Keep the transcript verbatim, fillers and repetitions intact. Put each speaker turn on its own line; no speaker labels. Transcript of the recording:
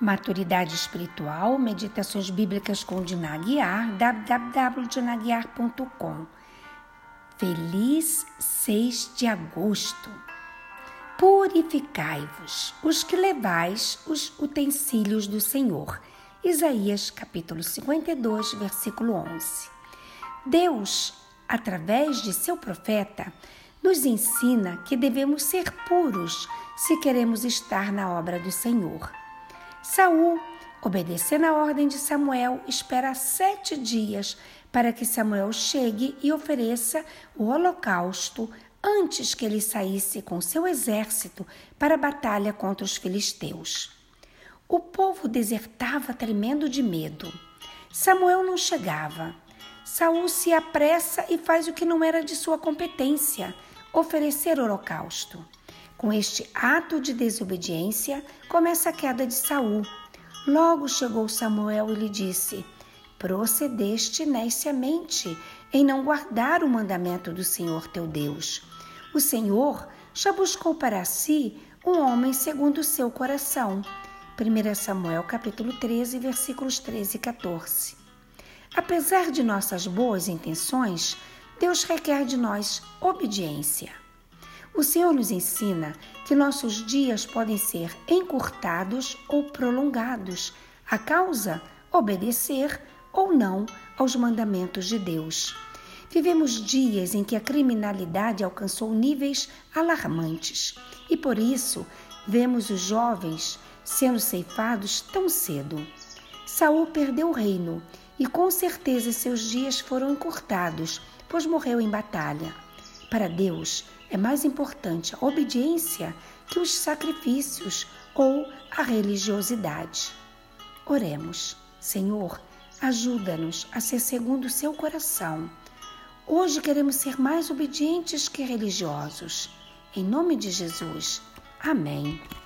Maturidade Espiritual, Meditações Bíblicas com Dina Aguiar, w w w ponto dina aguiar ponto com. Feliz seis de agosto. Purificai-vos, os que levais os utensílios do Senhor. Isaías, capítulo cinquenta e dois, versículo onze. Deus, através de seu profeta, nos ensina que devemos ser puros se queremos estar na obra do Senhor. Saul, obedecendo a ordem de Samuel, espera sete dias para que Samuel chegue e ofereça o holocausto antes que ele saísse com seu exército para a batalha contra os filisteus. O povo desertava tremendo de medo. Samuel não chegava. Saul se apressa e faz o que não era de sua competência, oferecer o holocausto. Com este ato de desobediência, começa a queda de Saul. Logo chegou Samuel e lhe disse: procedeste neciamente em não guardar o mandamento do Senhor teu Deus. O Senhor já buscou para si um homem segundo o seu coração. primeiro Samuel, capítulo treze, versículos treze e quatorze. Apesar de nossas boas intenções, Deus requer de nós obediência. O Senhor nos ensina que nossos dias podem ser encurtados ou prolongados, a causa obedecer ou não aos mandamentos de Deus. Vivemos dias em que a criminalidade alcançou níveis alarmantes e, por isso, vemos os jovens sendo ceifados tão cedo. Saul perdeu o reino e, com certeza, seus dias foram encurtados, pois morreu em batalha. Para Deus, é mais importante a obediência que os sacrifícios ou a religiosidade. Oremos. Senhor, ajuda-nos a ser segundo o seu coração. Hoje queremos ser mais obedientes que religiosos. Em nome de Jesus. Amém.